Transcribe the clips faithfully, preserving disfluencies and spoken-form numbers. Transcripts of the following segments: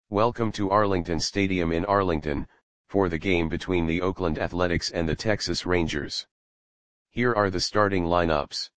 Welcome to Arlington Stadium in Arlington, for the game between the Oakland Athletics and the Texas Rangers. Here are the starting lineups.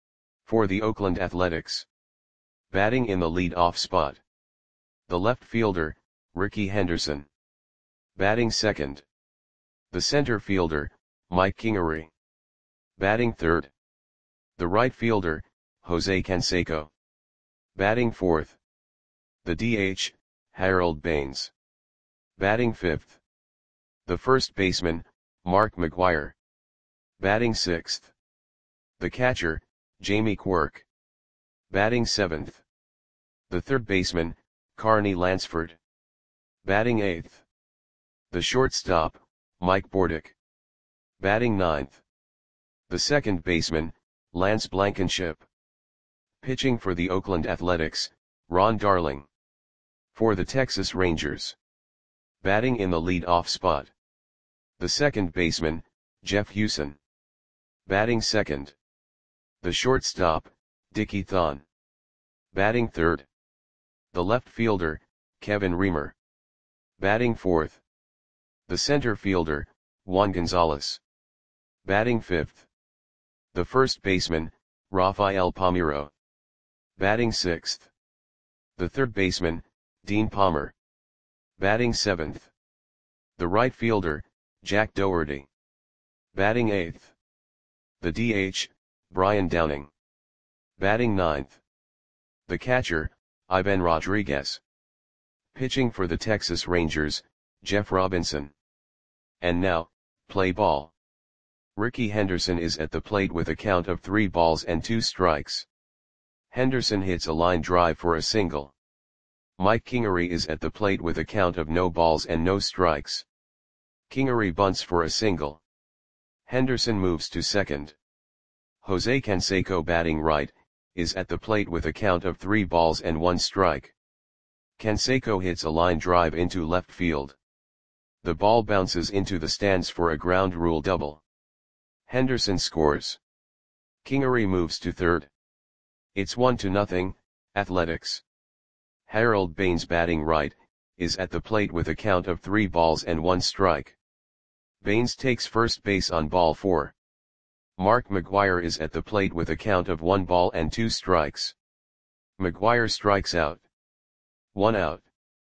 For the Oakland Athletics. Batting in the lead-off spot. The left fielder, Rickey Henderson. Batting second. The center fielder, Mike Kingery. Batting third. The right fielder, Jose Canseco. Batting fourth. The D H, Harold Baines. Batting fifth. The first baseman, Mark McGwire. Batting sixth. The catcher, Jamie Quirk. Batting seventh. The third baseman, Carney Lansford. Batting eighth. The shortstop, Mike Bordick. Batting ninth. The second baseman, Lance Blankenship. Pitching for the Oakland Athletics, Ron Darling. For the Texas Rangers. Batting in the lead-off spot. The second baseman, Jeff Hewson. Batting second. The shortstop, Dickie Thon. Batting third. The left fielder, Kevin Reamer. Batting fourth. The center fielder, Juan Gonzalez. Batting fifth. The first baseman, Rafael Palmeiro. Batting sixth. The third baseman, Dean Palmer. Batting seventh. The right fielder, Jack Doherty. Batting eighth. The D H, Brian Downing. Batting ninth. The catcher, Ivan Rodriguez. Pitching for the Texas Rangers, Jeff Robinson. And now, play ball. Rickey Henderson is at the plate with a count of three balls and two strikes. Henderson hits a line drive for a single. Mike Kingery is at the plate with a count of no balls and no strikes. Kingery bunts for a single. Henderson moves to second. Jose Canseco, batting right, is at the plate with a count of three balls and one strike. Canseco hits a line drive into left field. The ball bounces into the stands for a ground rule double. Henderson scores. Kingery moves to third. It's one to nothing, Athletics. Harold Baines, batting right, is at the plate with a count of three balls and one strike. Baines takes first base on ball four. Mark McGwire is at the plate with a count of one ball and two strikes. McGwire strikes out. One out.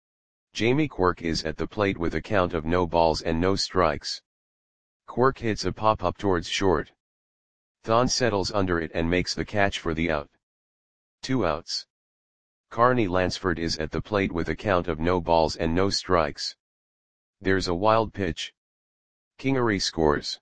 Jamie Quirk is at the plate with a count of no balls and no strikes. Quirk hits a pop-up towards short. Thon settles under it and makes the catch for the out. Two outs. Carney Lansford is at the plate with a count of no balls and no strikes. There's a wild pitch. Kingery scores.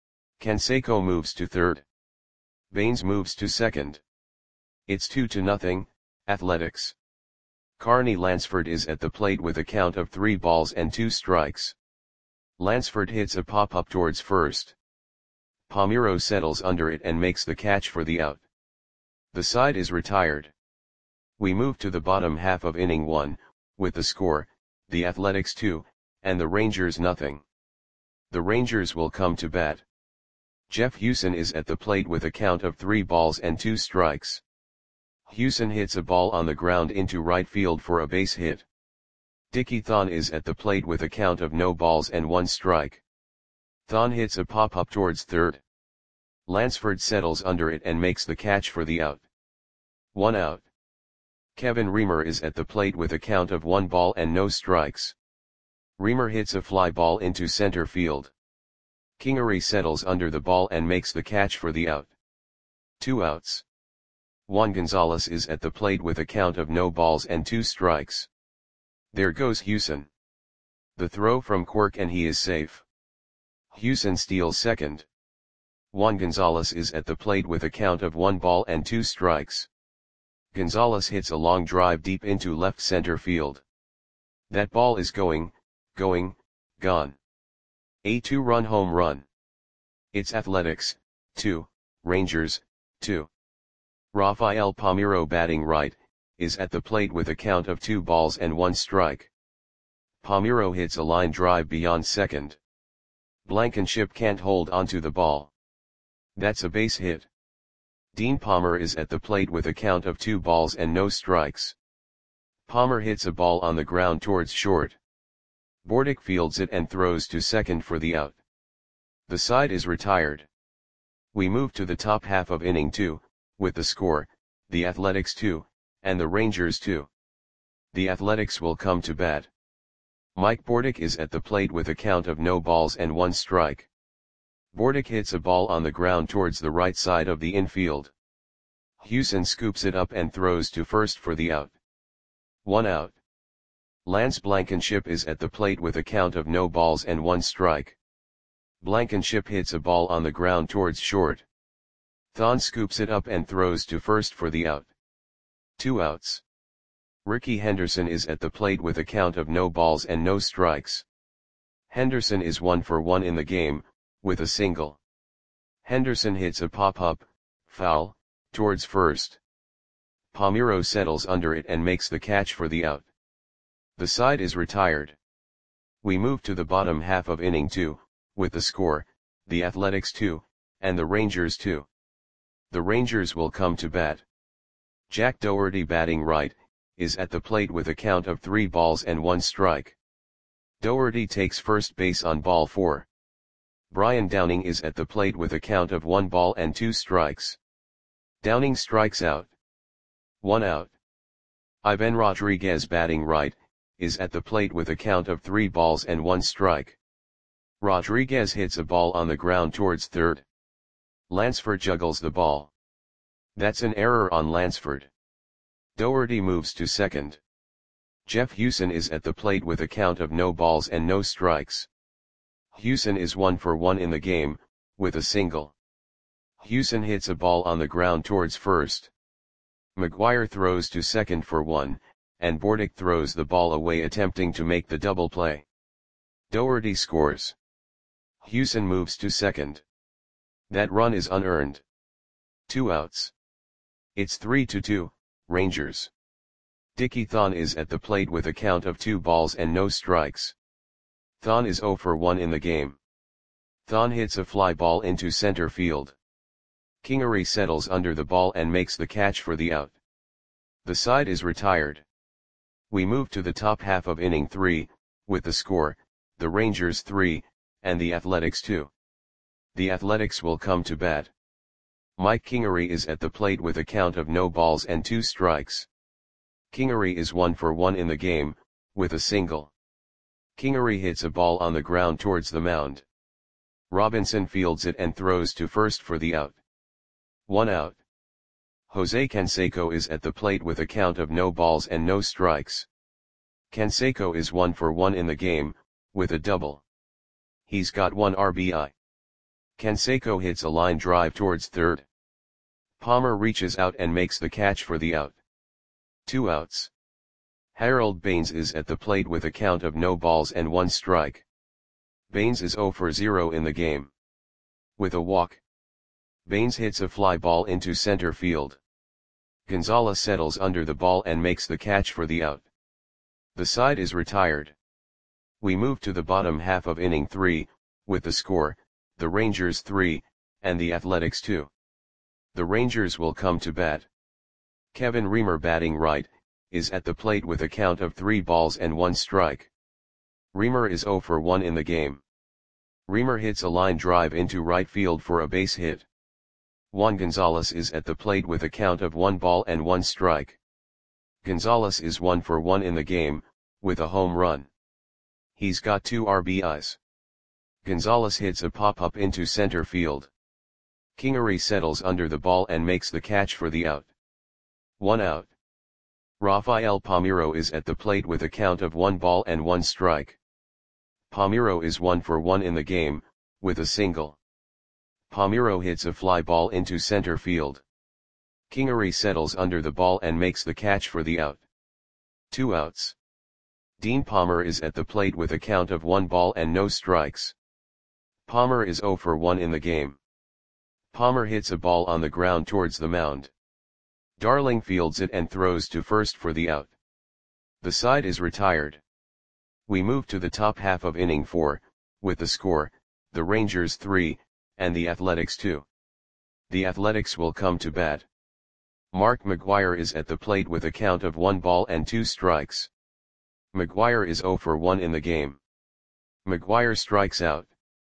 Canseco moves to third. Baines moves to second. It's two to nothing, Athletics. Carney Lansford is at the plate with a count of three balls and two strikes. Lansford hits a pop-up towards first. Palmeiro settles under it and makes the catch for the out. The side is retired. We move to the bottom half of inning one, with the score, the Athletics two, and the Rangers nothing. The Rangers will come to bat. Jeff Hewson is at the plate with a count of three balls and two strikes. Hewson hits a ball on the ground into right field for a base hit. Dickie Thon is at the plate with a count of no balls and one strike. Thon hits a pop-up towards third. Lansford settles under it and makes the catch for the out. One out. Kevin Reamer is at the plate with a count of one ball and no strikes. Reamer hits a fly ball into center field. Kingery settles under the ball and makes the catch for the out. Two outs. Juan Gonzalez is at the plate with a count of no balls and two strikes. There goes Hewson. The throw from Quirk and he is safe. Hewson steals second. Juan Gonzalez is at the plate with a count of one ball and two strikes. Gonzalez hits a long drive deep into left center field. That ball is going, going, gone. A two-run home run. It's Athletics, two, Rangers, two. Rafael Palmeiro, batting right, is at the plate with a count of two balls and one strike. Palmeiro hits a line drive beyond second. Blankenship can't hold onto the ball. That's a base hit. Dean Palmer is at the plate with a count of two balls and no strikes. Palmer hits a ball on the ground towards short. Bordick fields it and throws to second for the out. The side is retired. We move to the top half of inning two, with the score, the Athletics two, and the Rangers two. The Athletics will come to bat. Mike Bordick is at the plate with a count of no balls and one strike. Bordick hits a ball on the ground towards the right side of the infield. Hewson scoops it up and throws to first for the out. One out. Lance Blankenship is at the plate with a count of no balls and one strike. Blankenship hits a ball on the ground towards short. Thon scoops it up and throws to first for the out. Two outs. Ricky Henderson is at the plate with a count of no balls and no strikes. Henderson is one for one in the game, with a single. Henderson hits a pop-up, foul, towards first. Palmeiro settles under it and makes the catch for the out. The side is retired. We move to the bottom half of inning two, with the score, the Athletics two, and the Rangers two. The Rangers will come to bat. Jack Doherty, batting right, is at the plate with a count of three balls and one strike. Doherty takes first base on ball four. Brian Downing is at the plate with a count of one ball and two strikes. Downing strikes out. One out. Ivan Rodriguez, batting right, is at the plate with a count of three balls and one strike. Rodriguez hits a ball on the ground towards third. Lansford juggles the ball. That's an error on Lansford. Doherty moves to second. Jeff Hewson is at the plate with a count of no balls and no strikes. Hewson is one for one in the game, with a single. Hewson hits a ball on the ground towards first. McGuire throws to second for one, and Bordick throws the ball away attempting to make the double play. Doherty scores. Hewson moves to second. That run is unearned. Two outs. It's three to two, Rangers. Dickie Thon is at the plate with a count of two balls and no strikes. Thon is zero for one in the game. Thon hits a fly ball into center field. Kingery settles under the ball and makes the catch for the out. The side is retired. We move to the top half of inning three, with the score, the Rangers three, and the Athletics two. The Athletics will come to bat. Mike Kingery is at the plate with a count of no balls and two strikes. Kingery is one for one in the game, with a single. Kingery hits a ball on the ground towards the mound. Robinson fields it and throws to first for the out. One out. Jose Canseco is at the plate with a count of no balls and no strikes. Canseco is one for one in the game, with a double. He's got one R B I. Canseco hits a line drive towards third. Palmer reaches out and makes the catch for the out. Two outs. Harold Baines is at the plate with a count of no balls and one strike. Baines is zero for zero in the game. With a walk. Baines hits a fly ball into center field. Gonzalez settles under the ball and makes the catch for the out. The side is retired. We move to the bottom half of inning three, with the score, the Rangers three, and the Athletics two. The Rangers will come to bat. Kevin Reamer, batting right, is at the plate with a count of three balls and one strike. Reamer is zero for one in the game. Reamer hits a line drive into right field for a base hit. Juan Gonzalez is at the plate with a count of one ball and one strike. Gonzalez is one for one in the game, with a home run. He's got two R B Is. Gonzalez hits a pop-up into center field. Kingery settles under the ball and makes the catch for the out. One out. Rafael Palmeiro is at the plate with a count of one ball and one strike. Palmeiro is one for one in the game, with a single. Palmeiro hits a fly ball into center field. Kingery settles under the ball and makes the catch for the out. Two outs. Dean Palmer is at the plate with a count of one ball and no strikes. Palmer is zero for one in the game. Palmer hits a ball on the ground towards the mound. Darling fields it and throws to first for the out. The side is retired. We move to the top half of inning four, with the score, the Rangers three, and the Athletics two. The Athletics will come to bat. Mark McGwire is at the plate with a count of one ball and two strikes. McGwire is zero for one in the game. McGwire strikes out.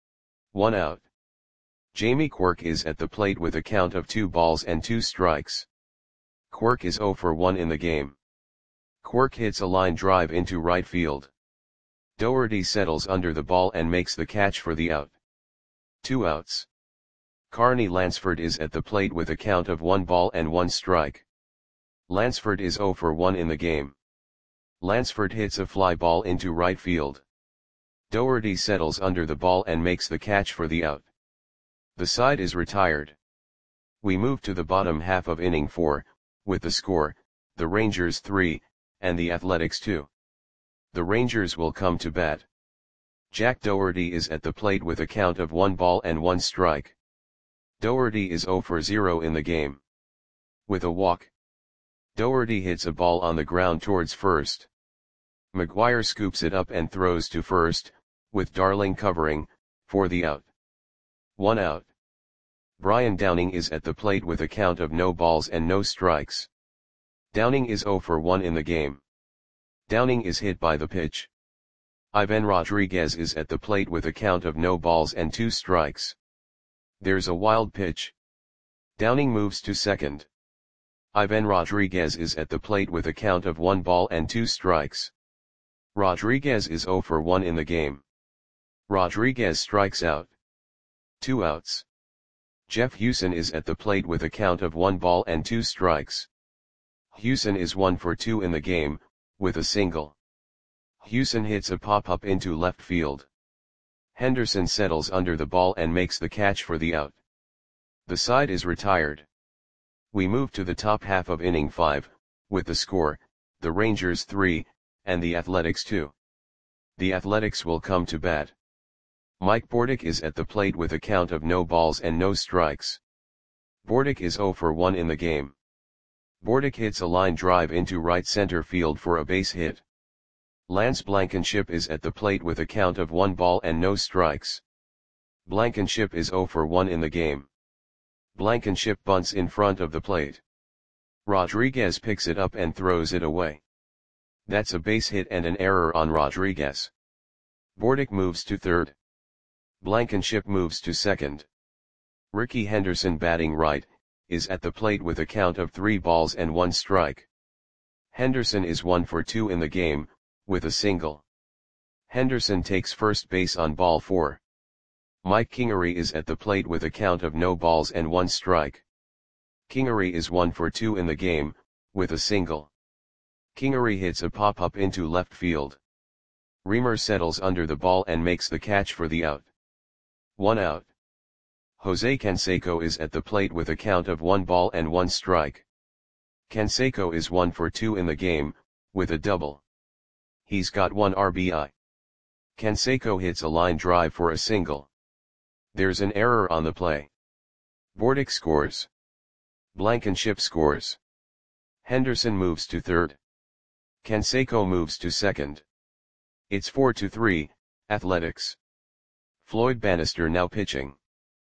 One out. Jamie Quirk is at the plate with a count of two balls and two strikes. Quirk is zero for one in the game. Quirk hits a line drive into right field. Doherty settles under the ball and makes the catch for the out. Two outs. Carney Lansford is at the plate with a count of one ball and one strike. Lansford is zero for one in the game. Lansford hits a fly ball into right field. Doherty settles under the ball and makes the catch for the out. The side is retired. We move to the bottom half of inning four, with the score, the Rangers three, and the Athletics two. The Rangers will come to bat. Jack Doherty is at the plate with a count of one ball and one strike. Doherty is zero for zero in the game. With a walk. Doherty hits a ball on the ground towards first. McGwire scoops it up and throws to first, with Darling covering, for the out. One out. Brian Downing is at the plate with a count of no balls and no strikes. Downing is zero for one in the game. Downing is hit by the pitch. Ivan Rodriguez is at the plate with a count of no balls and two strikes. There's a wild pitch. Downing moves to second. Ivan Rodriguez is at the plate with a count of one ball and two strikes. Rodriguez is zero for one in the game. Rodriguez strikes out. Two outs. Jeff Hewson is at the plate with a count of one ball and two strikes. Hewson is one for two in the game, with a single. Hewson hits a pop-up into left field. Henderson settles under the ball and makes the catch for the out. The side is retired. We move to the top half of inning five, with the score, the Rangers three, and the Athletics two. The Athletics will come to bat. Mike Bordick is at the plate with a count of no balls and no strikes. Bordick is zero for one in the game. Bordick hits a line drive into right center field for a base hit. Lance Blankenship is at the plate with a count of one ball and no strikes. Blankenship is zero for one in the game. Blankenship bunts in front of the plate. Rodriguez picks it up and throws it away. That's a base hit and an error on Rodriguez. Bordick moves to third. Blankenship moves to second. Ricky Henderson, batting right, is at the plate with a count of three balls and one strike. Henderson is one for two in the game, with a single. Henderson takes first base on ball four. Mike Kingery is at the plate with a count of no balls and one strike. Kingery is one for two in the game, with a single. Kingery hits a pop-up into left field. Reamer settles under the ball and makes the catch for the out. One out. Jose Canseco is at the plate with a count of one ball and one strike. Canseco is one for two in the game, with a double. He's got one R B I. Canseco hits a line drive for a single. There's an error on the play. Bordick scores. Blankenship scores. Henderson moves to third. Canseco moves to second. It's four to three, Athletics. Floyd Bannister now pitching.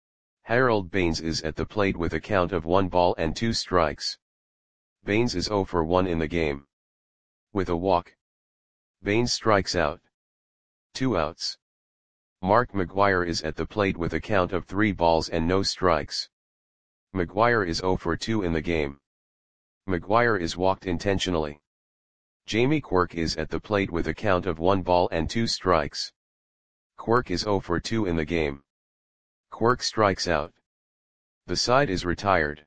Harold Baines is at the plate with a count of one ball and two strikes. Baines is zero for one in the game. With a walk. Baines strikes out. Two outs. Mark McGwire is at the plate with a count of three balls and no strikes. McGwire is zero for two in the game. McGwire is walked intentionally. Jamie Quirk is at the plate with a count of one ball and two strikes. Quirk is zero for two in the game. Quirk strikes out. The side is retired.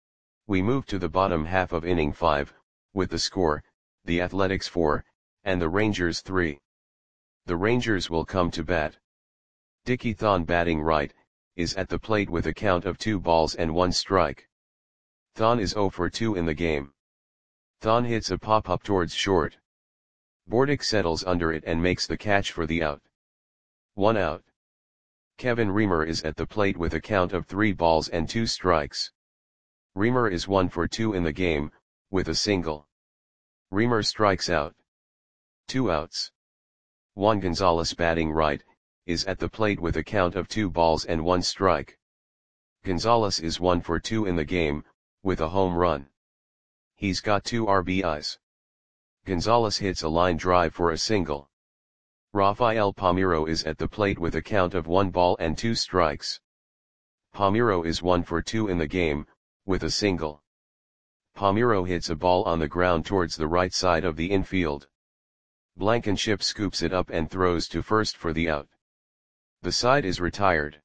We move to the bottom half of inning five, with the score, the Athletics four, and the Rangers three. The Rangers will come to bat. Dickie Thon, batting right, is at the plate with a count of two balls and one strike. Thon is zero for two in the game. Thon hits a pop-up towards short. Bordick settles under it and makes the catch for the out. One out. Kevin Reamer is at the plate with a count of three balls and two strikes. Reamer is one for two in the game, with a single. Reamer strikes out. Two outs. Juan Gonzalez, batting right, is at the plate with a count of two balls and one strike. Gonzalez is one for two in the game, with a home run. He's got two R B Is. Gonzalez hits a line drive for a single. Rafael Palmeiro is at the plate with a count of one ball and two strikes. Palmeiro is one for two in the game, with a single. Palmeiro hits a ball on the ground towards the right side of the infield. Blankenship scoops it up and throws to first for the out. The side is retired.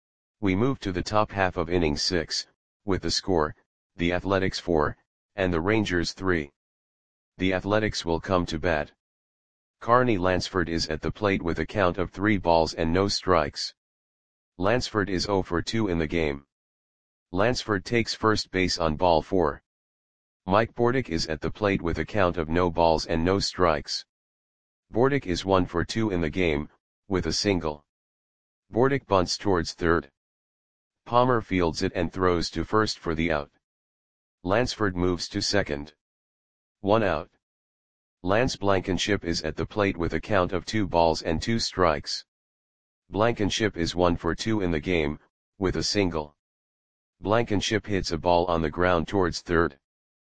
We move to the top half of inning six, with the score, the Athletics four, and the Rangers three. The Athletics will come to bat. Carney Lansford is at the plate with a count of three balls and no strikes. Lansford is zero for two in the game. Lansford takes first base on ball four. Mike Bordick is at the plate with a count of no balls and no strikes. Bordick is one for two in the game, with a single. Bordick bunts towards third. Palmer fields it and throws to first for the out. Lansford moves to second. One out. Lance Blankenship is at the plate with a count of two balls and two strikes. Blankenship is one for two in the game, with a single. Blankenship hits a ball on the ground towards third.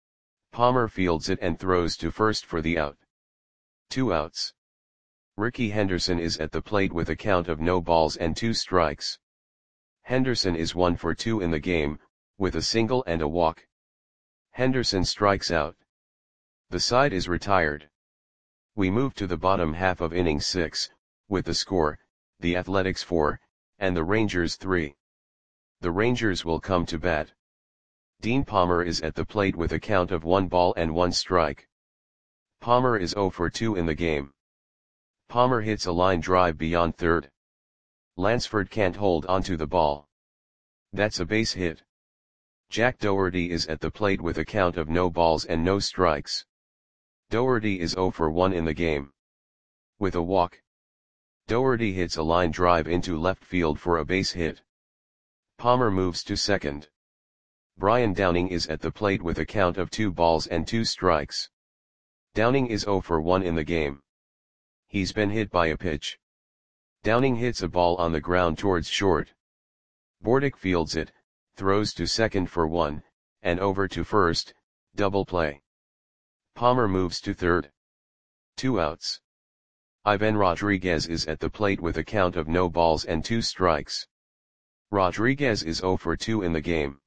Palmer fields it and throws to first for the out. Two outs. Ricky Henderson is at the plate with a count of no balls and two strikes. Henderson is one for two in the game, with a single and a walk. Henderson strikes out. The side is retired. We move to the bottom half of inning six, with the score, the Athletics four, and the Rangers three. The Rangers will come to bat. Dean Palmer is at the plate with a count of one ball and one strike. Palmer is zero for two in the game. Palmer hits a line drive beyond third. Lansford can't hold onto the ball. That's a base hit. Jack Doherty is at the plate with a count of no balls and no strikes. Doherty is zero for one in the game. With a walk. Doherty hits a line drive into left field for a base hit. Palmer moves to second. Brian Downing is at the plate with a count of two balls and two strikes. Downing is zero for one in the game. He's been hit by a pitch. Downing hits a ball on the ground towards short. Bordick fields it, throws to second for one, and over to first, double play. Palmer moves to third. Two outs. Ivan Rodriguez is at the plate with a count of no balls and two strikes. Rodriguez is zero for two in the game.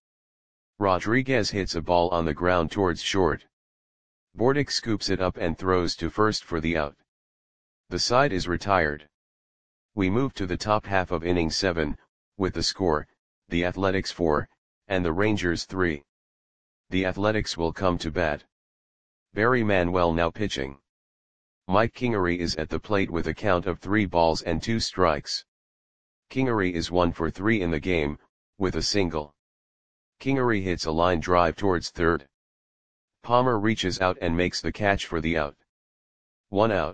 Rodriguez hits a ball on the ground towards short. Bordick scoops it up and throws to first for the out. The side is retired. We move to the top half of inning seven, with the score, the Athletics four, and the Rangers three. The Athletics will come to bat. Barry Manuel now pitching. Mike Kingery is at the plate with a count of three balls and two strikes. Kingery is one for three in the game, with a single. Kingery hits a line drive towards third. Palmer reaches out and makes the catch for the out. One out.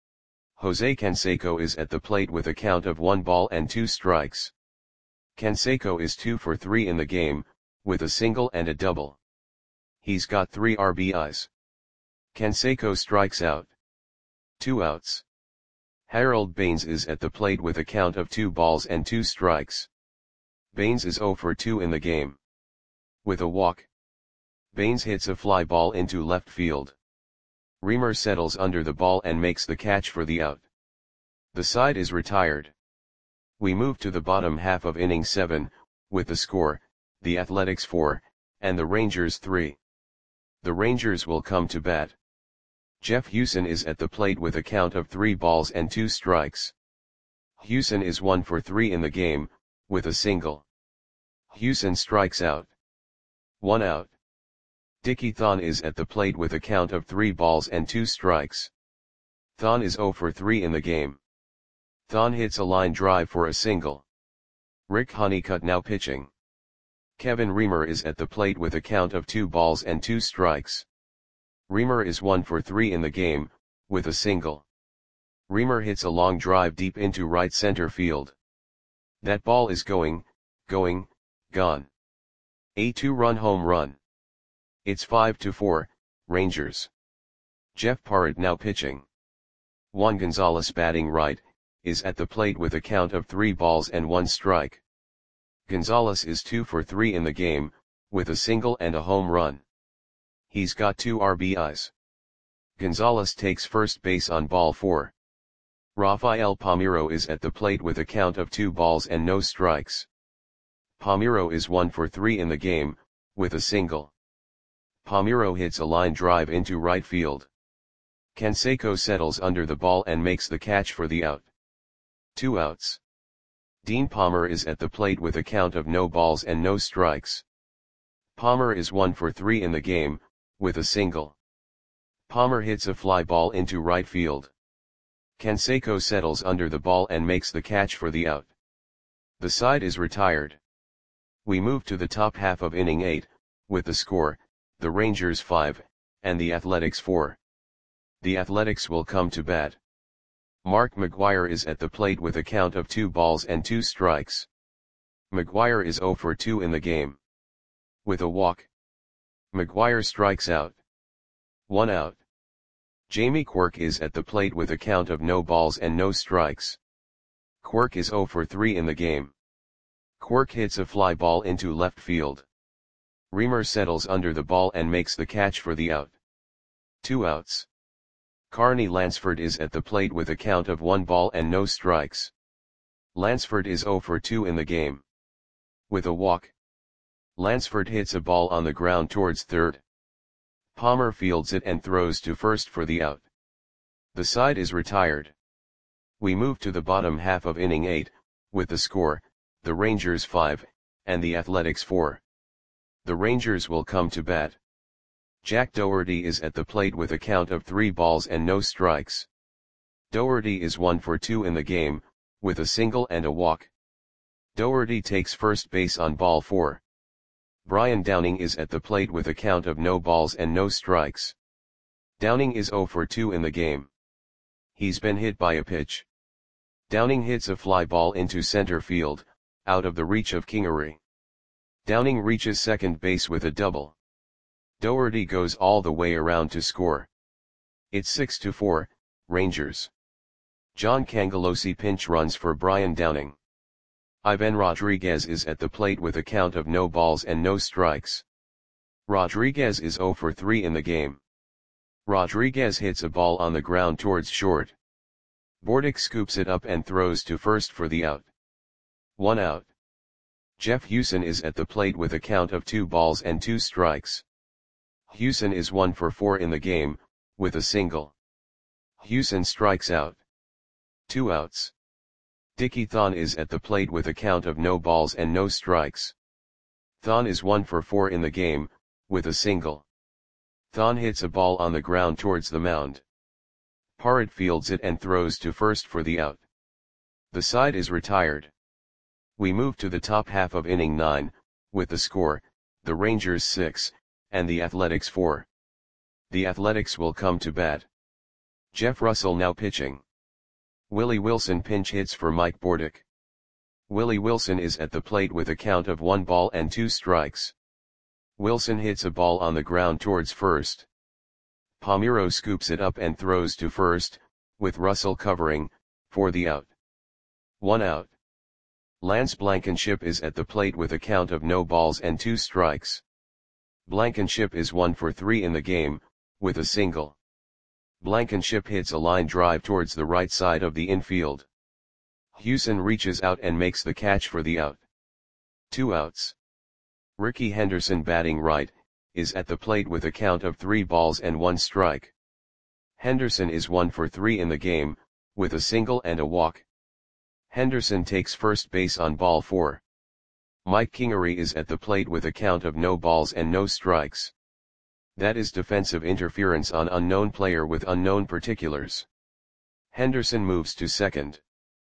Jose Canseco is at the plate with a count of one ball and two strikes. Canseco is two for three in the game, with a single and a double. He's got three R B Is. Canseco strikes out. Two outs. Harold Baines is at the plate with a count of two balls and two strikes. Baines is zero for two in the game. With a walk. Baines hits a fly ball into left field. Reamer settles under the ball and makes the catch for the out. The side is retired. We move to the bottom half of inning seven, with the score, the Athletics four, and the Rangers three. The Rangers will come to bat. Jeff Hewson is at the plate with a count of three balls and two strikes. Hewson is one for three in the game, with a single. Hewson strikes out. One out. Dickie Thon is at the plate with a count of three balls and two strikes. Thon is zero for three in the game. Thon hits a line drive for a single. Rick Honeycutt now pitching. Kevin Reamer is at the plate with a count of two balls and two strikes. Reamer is one for three in the game, with a single. Reamer hits a long drive deep into right center field. That ball is going, going, gone. A two-run home run. It's five to four, Rangers. Jeff Parrott now pitching. Juan Gonzalez batting right, is at the plate with a count of three balls and one strike. Gonzalez is two for three in the game, with a single and a home run. He's got two R B Is. Gonzalez takes first base on ball four. Rafael Palmeiro is at the plate with a count of two balls and no strikes. Palmeiro is one for three in the game, with a single. Palmeiro hits a line drive into right field. Canseco settles under the ball and makes the catch for the out. Two outs. Dean Palmer is at the plate with a count of no balls and no strikes. Palmer is one for three in the game, with a single. Palmer hits a fly ball into right field. Canseco settles under the ball and makes the catch for the out. The side is retired. We move to the top half of inning eight, with the score, the Rangers five, and the Athletics four. The Athletics will come to bat. Mark McGwire is at the plate with a count of two balls and two strikes. McGwire is zero for two in the game. With a walk. McGwire strikes out. One out. Jamie Quirk is at the plate with a count of no balls and no strikes. Quirk is zero for three in the game. Quirk hits a fly ball into left field. Reamer settles under the ball and makes the catch for the out. Two outs. Carney Lansford is at the plate with a count of one ball and no strikes. Lansford is zero for two in the game. With a walk. Lansford hits a ball on the ground towards third. Palmer fields it and throws to first for the out. The side is retired. We move to the bottom half of inning eight, with the score, the Rangers five, and the Athletics four. The Rangers will come to bat. Jack Doherty is at the plate with a count of three balls and no strikes. Doherty is one for two in the game, with a single and a walk. Doherty takes first base on ball four. Brian Downing is at the plate with a count of no balls and no strikes. Downing is zero for two in the game. He's been hit by a pitch. Downing hits a fly ball into center field, out of the reach of Kingery. Downing reaches second base with a double. Doherty goes all the way around to score. It's six to four, Rangers. John Cangelosi pinch runs for Brian Downing. Ivan Rodriguez is at the plate with a count of no balls and no strikes. Rodriguez is zero for three in the game. Rodriguez hits a ball on the ground towards short. Bordick scoops it up and throws to first for the out. One out. Jeff Hewson is at the plate with a count of two balls and two strikes. Hewson is one for four in the game, with a single. Hewson strikes out. Two outs. Dickie Thon is at the plate with a count of no balls and no strikes. Thon is one for four in the game, with a single. Thon hits a ball on the ground towards the mound. Parrott fields it and throws to first for the out. The side is retired. We move to the top half of inning nine, with the score, the Rangers six, and the Athletics four. The Athletics will come to bat. Jeff Russell now pitching. Willie Wilson pinch hits for Mike Bordick. Willie Wilson is at the plate with a count of one ball and two strikes. Wilson hits a ball on the ground towards first. Palmeiro scoops it up and throws to first, with Russell covering, for the out. One out. Lance Blankenship is at the plate with a count of no balls and two strikes. Blankenship is one for three in the game, with a single. Blankenship hits a line drive towards the right side of the infield. Hewson reaches out and makes the catch for the out. Two outs. Ricky Henderson batting right, is at the plate with a count of three balls and one strike. Henderson is one for three in the game, with a single and a walk. Henderson takes first base on ball four. Mike Kingery is at the plate with a count of no balls and no strikes. That is defensive interference on unknown player with unknown particulars. Henderson moves to second.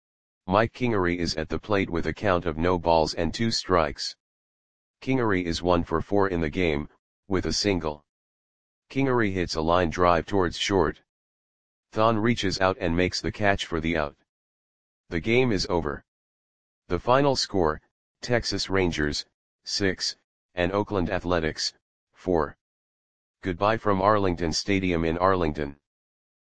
Mike Kingery is at the plate with a count of no balls and two strikes. Kingery is one for four in the game, with a single. Kingery hits a line drive towards short. Thon reaches out and makes the catch for the out. The game is over. The final score, Texas Rangers, six, and Oakland Athletics, four. Goodbye from Arlington Stadium in Arlington.